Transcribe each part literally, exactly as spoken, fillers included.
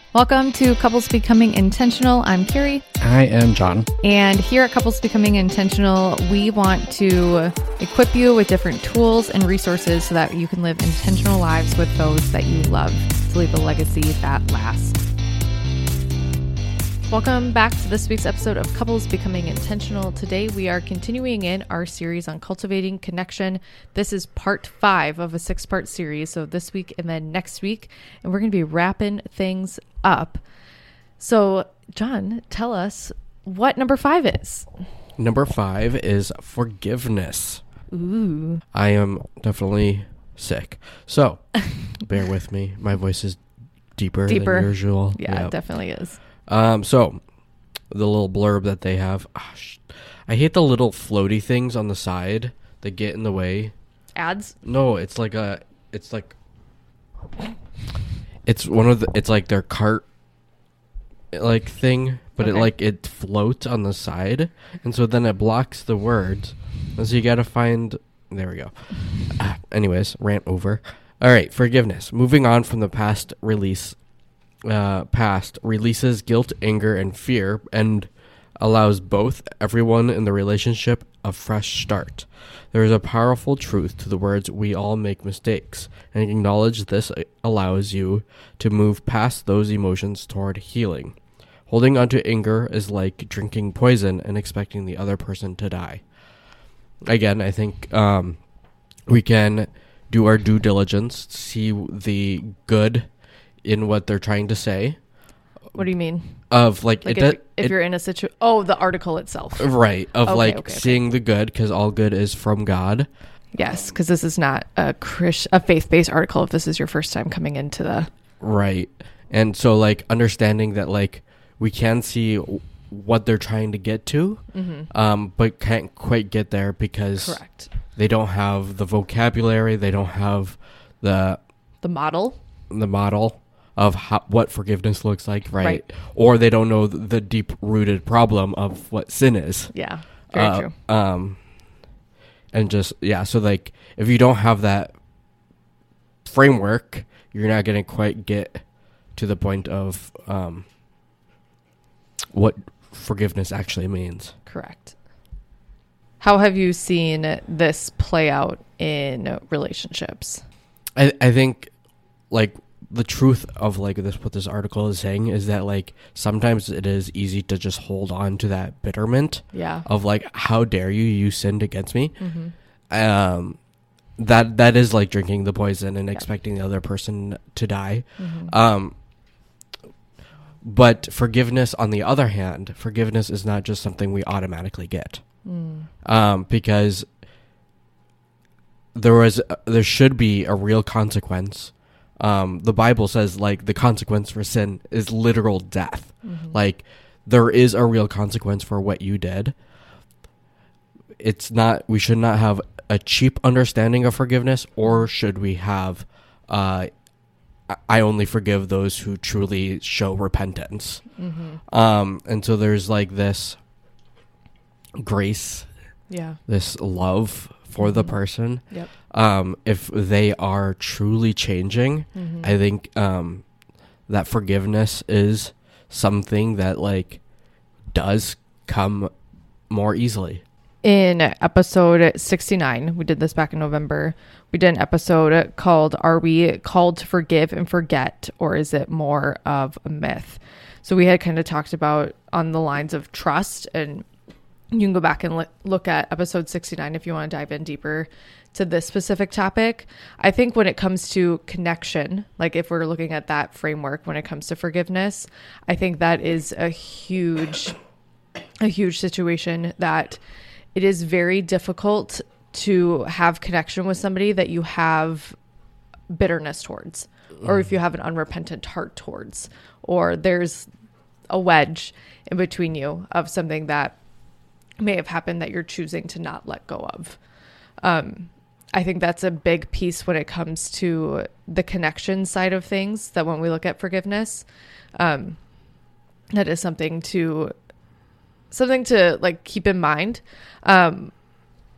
Welcome to Couples Becoming Intentional. I'm Carrie. I am John. And here at Couples Becoming Intentional, we want to equip you with different tools and resources so that you can live intentional lives with those that you love to leave a legacy that lasts. Welcome back to this week's episode of Couples Becoming Intentional. Today we are continuing in our series on cultivating connection. This is part five of a six-part series, so this week and then next week, and we're going to be wrapping things up. So, John, tell us what number five is. Number five is forgiveness. Ooh. I am definitely sick, so bear with me. My voice is deeper, Deeper. than usual. Yeah, Yep. it definitely is. Um, so the little blurb that they have, oh, sh- I hate the little floaty things on the side that get in the way. Ads? No, it's like a, it's like, it's one of the, it's like their cart like thing, but Okay. it like, it floats on the side. And so then it blocks the words. And so you got to find, there we go. Ah, anyways, rant over. All right. Forgiveness. Moving on from the past release. Uh, past releases guilt, anger, and fear, and allows both everyone in the relationship a fresh start. There is a powerful truth to the words "we all make mistakes," and acknowledge this allows you to move past those emotions toward healing. Holding onto anger is like drinking poison and expecting the other person to die. Again, I think um, we can do our due diligence, see the good in what they're trying to say. What do you mean? Of like, Like it if, does, if it, you're in a situation... Oh, the article itself. right. Of Okay, like okay, okay. seeing the good, because all good is from God. Yes, because this is not a Chris, a faith-based article if this is your first time coming into the... Right. And so like understanding that like we can see w- what they're trying to get to, Mm-hmm. um, but can't quite get there because Correct. they don't have the vocabulary. They don't have the, The model. the model of how, what forgiveness looks like. Right. Right. Or they don't know the, the deep rooted problem of what sin is. Yeah, very Uh, true. Um, and just, yeah, so like, if you don't have that framework, you're not going to quite get to the point of um, what forgiveness actually means. Correct. How have you seen this play out in relationships? I, I think, like, the truth of, like, this, what this article is saying is that, like, sometimes it is easy to just hold on to that bitterment Yeah. of, like, how dare you, you sinned against me. Mm-hmm. Um, that that is like drinking the poison and Yeah. expecting the other person to die. Mm-hmm. Um, but forgiveness, on the other hand, forgiveness is not just something we automatically get, Mm. um, because there was there should be a real consequence. Um, the Bible says like the consequence for sin is literal death. Mm-hmm. Like there is a real consequence for what you did. It's not, we should not have a cheap understanding of forgiveness, or should we have, uh, I only forgive those who truly show repentance. Mm-hmm. Um, and so there's like this grace, Yeah. this love for the Mhm. person. Yep. Um, if they are truly changing, Mm-hmm. I think, um, that forgiveness is something that like does come more easily. In episode sixty-nine, we did this back in November. We did an episode called Are We Called to Forgive and Forget, or Is It More of a Myth? So we had kind of talked about on the lines of trust, and you can go back and li- look at episode sixty-nine if you want to dive in deeper to this specific topic. I think when it comes to connection, like if we're looking at that framework when it comes to forgiveness, I think that is a huge, a huge situation that it is very difficult to have connection with somebody that you have bitterness towards, or if you have an unrepentant heart towards, or there's a wedge in between you of something that may have happened that you're choosing to not let go of. Um, I think that's a big piece when it comes to the connection side of things, that when we look at forgiveness, um, that is something to something to like keep in mind. Um,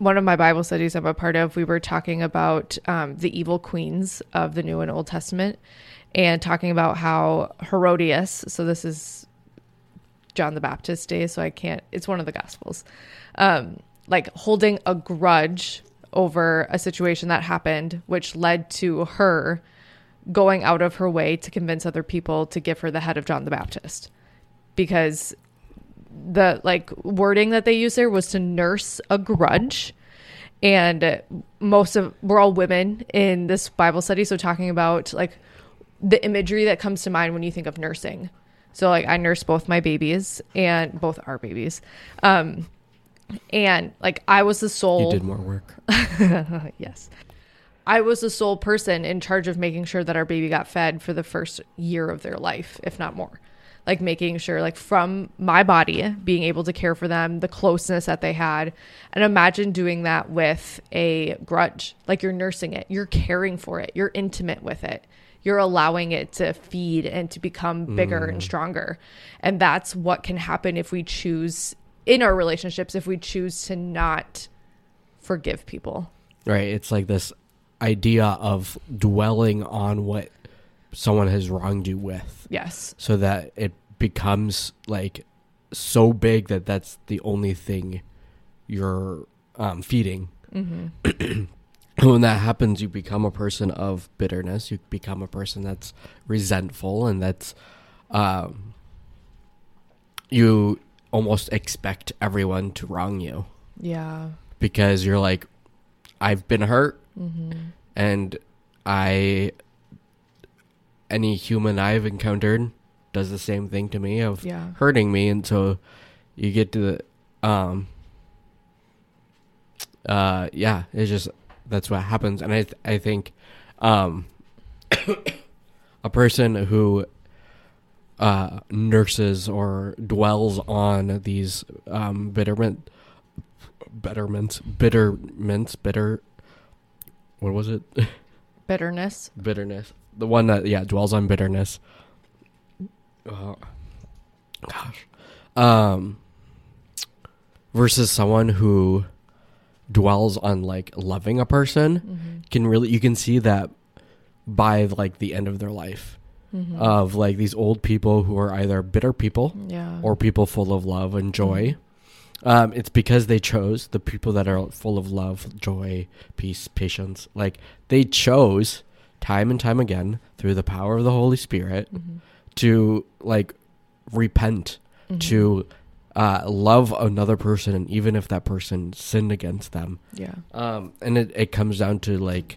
one of my Bible studies I'm a part of, we were talking about um, the evil queens of the New and Old Testament, and talking about how Herodias, so this is John the Baptist day, so I can't, it's one of the Gospels, um, like holding a grudge over a situation that happened, which led to her going out of her way to convince other people to give her the head of John the Baptist, because the like wording that they used there was to nurse a grudge. And most of, we're all women in this Bible study, so talking about like the imagery that comes to mind when you think of nursing. So like I nurse both my babies, and both our babies. Um, and like I was the sole. You did more work. Yes. I was the sole person in charge of making sure that our baby got fed for the first year of their life, if not more. Like making sure, like from my body, being able to care for them, the closeness that they had. And imagine doing that with a grudge. Like you're nursing it, you're caring for it, you're intimate with it. You're allowing it to feed and to become bigger mm. and stronger. And that's what can happen if we choose in our relationships, if we choose to not forgive people. Right. It's like this idea of dwelling on what someone has wronged you with. Yes. So that it becomes like so big that that's the only thing you're um, feeding. Mm-hmm. When that happens, you become a person of bitterness. You become a person that's resentful, and that's um, you almost expect everyone to wrong you. Yeah. Because you're like, I've been hurt, mm-hmm. and I, any human I've encountered does the same thing to me of yeah. hurting me, and so you get to the, um, uh, yeah, it's just that's what happens, and I th- I think, um, a person who uh nurses or dwells on these um bitterment betterments bitterments bitter what was it bitterness bitterness the one that yeah dwells on bitterness oh, gosh um versus someone who dwells on like loving a person mm-hmm. can really you can see that by like the end of their life. Mm-hmm. Of like these old people who are either bitter people yeah. or people full of love and joy. Mm-hmm. Um, it's because they chose the people that are full of love, joy, peace, patience. Like they chose time and time again through the power of the Holy Spirit mm-hmm. to like repent, mm-hmm. to uh, love another person, and even if that person sinned against them. Yeah. Um, and it, it comes down to like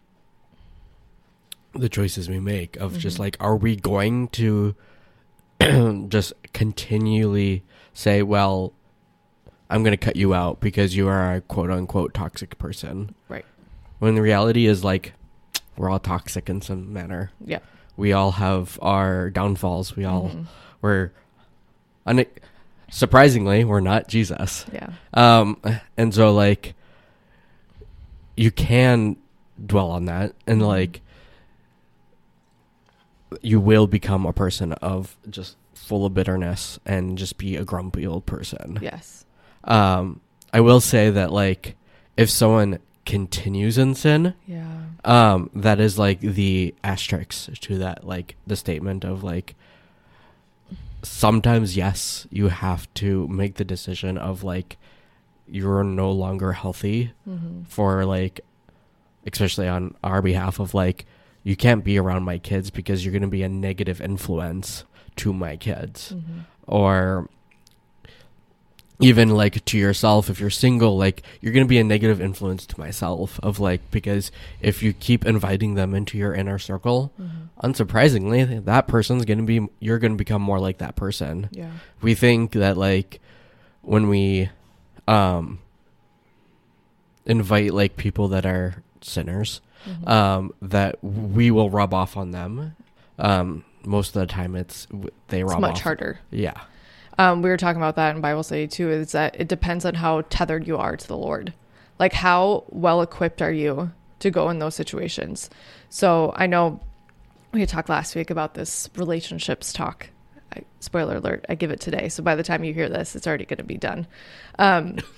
the choices we make of mm-hmm. just like, are we going to just continually say, well, I'm going to cut you out because you are a quote unquote toxic person. Right. When the reality is like, we're all toxic in some manner. Yeah. We all have our downfalls. We all, mm-hmm. we're, un- surprisingly, we're not Jesus. Yeah. Um, and so like, you can dwell on that and mm-hmm. like, you will become a person of just full of bitterness and just be a grumpy old person. Yes. Um, I will say that like if someone continues in sin, yeah, um, that is like the asterisk to that, like the statement of like, sometimes, yes, you have to make the decision of like, you're no longer healthy mm-hmm. for like, especially on our behalf of like, you can't be around my kids because you're going to be a negative influence to my kids. Mm-hmm. Or even like to yourself, if you're single, like you're going to be a negative influence to myself of like, because if you keep inviting them into your inner circle, mm-hmm. unsurprisingly, that person's going to be, you're going to become more like that person. Yeah. We think that like when we um, invite like people that are sinners, mm-hmm. um, that we will rub off on them. Um, most of the time it's, they rub off. It's much harder. Yeah. Um, we were talking about that in Bible study too, is that it depends on how tethered you are to the Lord. Like how well equipped are you to go in those situations? So I know we talked last week about this relationships talk. I, spoiler alert, I give it today. So by the time you hear this, it's already going to be done. Um,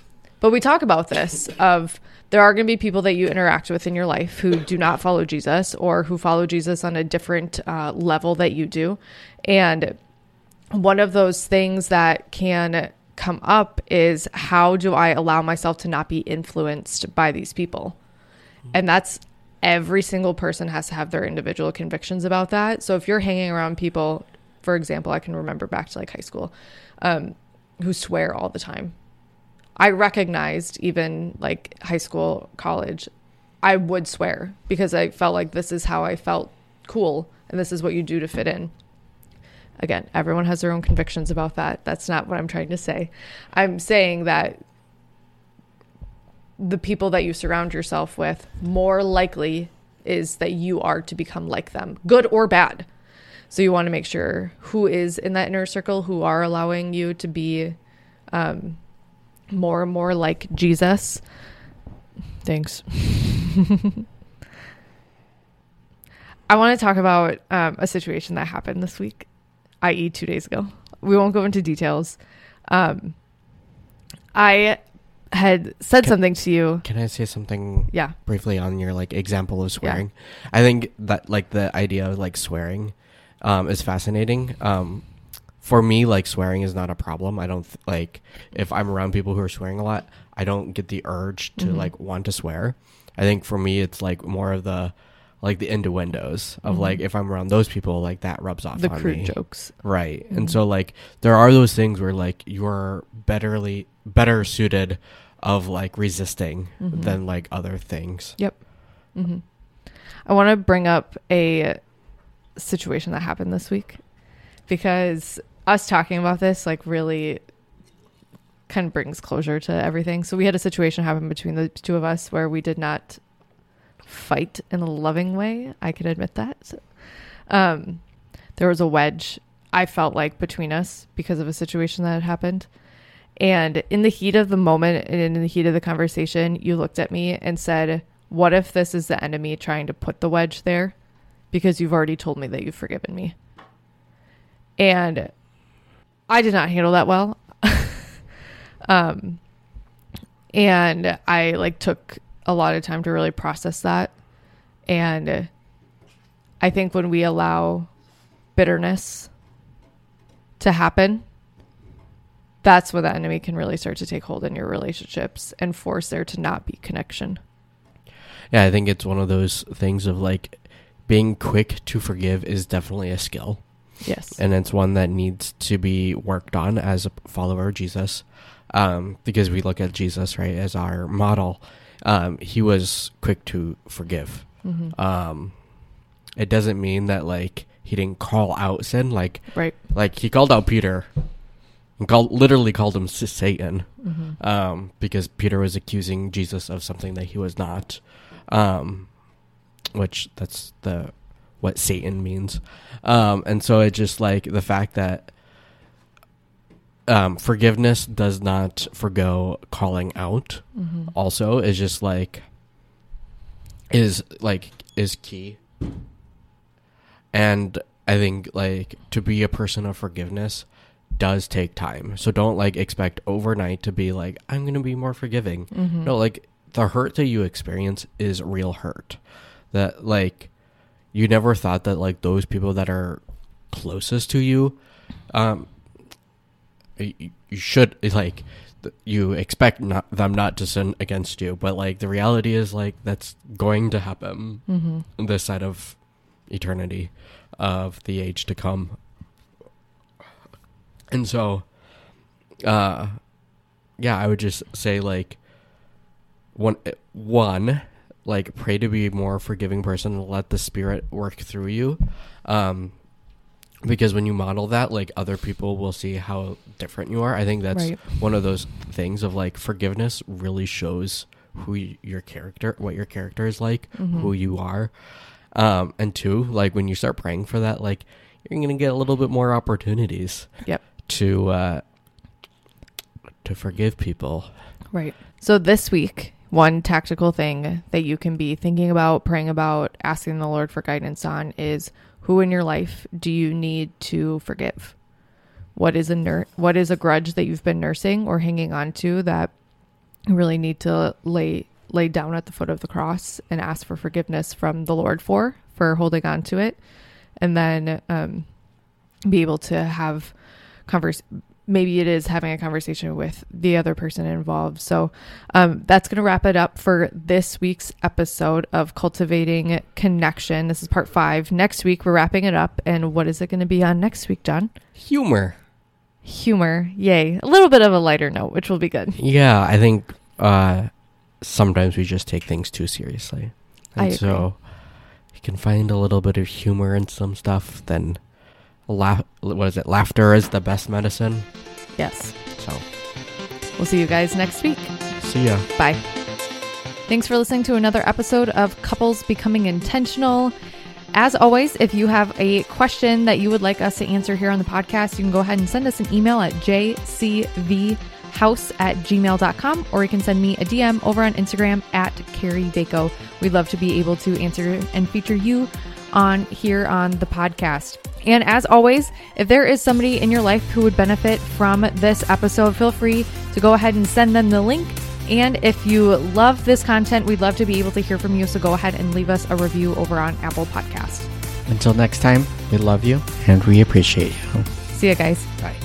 But we talk about this of there are going to be people that you interact with in your life who do not follow Jesus or who follow Jesus on a different uh, level that you do. And one of those things that can come up is, how do I allow myself to not be influenced by these people? And that's, every single person has to have their individual convictions about that. So if you're hanging around people, for example, I can remember back to like high school, um, who swear all the time. I recognized even like high school, college, I would swear because I felt like this is how I felt cool and this is what you do to fit in. Again, everyone has their own convictions about that. That's not what I'm trying to say. I'm saying that the people that you surround yourself with, more likely is that you are to become like them, good or bad. So you want to make sure who is in that inner circle, who are allowing you to be um, more and more like Jesus. Thanks. I want to talk about um, a situation that happened this week, that is two days ago. We won't go into details. Um, I had said can, something to you. Can I say something yeah. briefly on your like example of swearing? Yeah. I think that like the idea of like swearing um, is fascinating. Um, for me, like swearing is not a problem. I don't th- like if I'm around people who are swearing a lot, I don't get the urge to mm-hmm. like want to swear. I think for me, it's like more of the like the innuendos of mm-hmm. like if I'm around those people, like that rubs off the on crude me. jokes, right? Mm-hmm. And so like there are those things where like you're betterly better suited of like resisting mm-hmm. than like other things. Yep. Mm-hmm. I want to bring up a situation that happened this week because us talking about this like really kind of brings closure to everything. So we had a situation happen between the two of us where we did not fight in a loving way. I can admit that. So, um, there was a wedge, I felt like, between us because of a situation that had happened. And in the heat of the moment and in the heat of the conversation, you looked at me and said, what if this is the enemy trying to put the wedge there? Because you've already told me that you've forgiven me. And I did not handle that well. um, and I like took a lot of time to really process that. And I think when we allow bitterness to happen, that's when the enemy can really start to take hold in your relationships and force there to not be connection. Yeah, I think it's one of those things of like being quick to forgive is definitely a skill. Yes. And it's one that needs to be worked on as a follower of Jesus. Um, because we look at Jesus, right, as our model. Um, he was quick to forgive. Mm-hmm. Um, it doesn't mean that like he didn't call out sin. Like, right. like he called out Peter and called, literally called him Satan. Mm-hmm. Um, because Peter was accusing Jesus of something that he was not. Um, which that's the, what Satan means. Um, and so it's just like the fact that, um, forgiveness does not forgo calling out. Mm-hmm. Also is just like, is like, is key. And I think like to be a person of forgiveness does take time. So don't like expect overnight to be like, I'm going to be more forgiving. Mm-hmm. No, like the hurt that you experience is real hurt. That like you never thought that like those people that are closest to you, um, you, you should like you expect not them not to sin against you, but like the reality is like that's going to happen mm-hmm. on this side of eternity, of the age to come. And so, uh, yeah, I would just say like one one. like pray to be a more forgiving person and let the Spirit work through you. Um, because when you model that, like other people will see how different you are. I think that's right. one of those things of like forgiveness really shows who y- your character, what your character is like, mm-hmm. who you are. Um, and two, like when you start praying for that, like you're going to get a little bit more opportunities yep. to, uh, to forgive people. Right. So this week, one tactical thing that you can be thinking about, praying about, asking the Lord for guidance on is who in your life do you need to forgive? What is a ner- what is a grudge that you've been nursing or hanging on to that you really need to lay lay down at the foot of the cross and ask for forgiveness from the Lord for for holding on to it, and then um, be able to have converse. Maybe it is having a conversation with the other person involved. So um, that's going to wrap it up for this week's episode of Cultivating Connection. This is part five. Next week, we're wrapping it up. And what is it going to be on next week, John? Humor. Humor. Yay. A little bit of a lighter note, which will be good. Yeah, I think uh, sometimes we just take things too seriously. And I agree. So you can find a little bit of humor in some stuff, then laugh. What is it? Laughter is the best medicine. Yes. So We'll see you guys next week. see ya. Bye. Thanks for listening to another episode of Couples Becoming Intentional. As always, if you have a question that you would like us to answer here on the podcast, you can go ahead and send us an email at j c v house at gmail dot com, or you can send me a D M over on Instagram at Carrie Vaco. We'd love to be able to answer and feature you on here on the podcast. And as always, if there is somebody in your life who would benefit from this episode, feel free to go ahead and send them the link. And if you love this content, we'd love to be able to hear from you. So go ahead and leave us a review over on Apple Podcast. Until next time, we love you and we appreciate you. See you guys. Bye.